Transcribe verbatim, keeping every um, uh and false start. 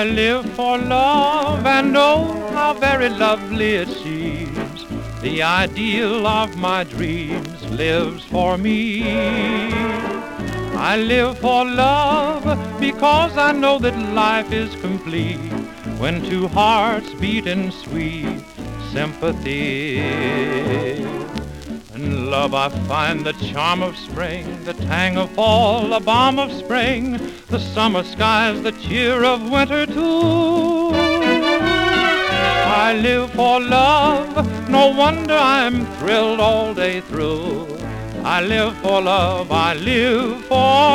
I live for love, and oh, how very lovely it seems. The ideal of my dreams lives for me. I live for love because I know that life is complete when two hearts beat in sweet sympathy. In love I find the charm of spring, the tang of fall, the balm of spring, the summer skies, the cheer of winter too. I live for love, no wonder I'm thrilled all day through. I live for love, I live for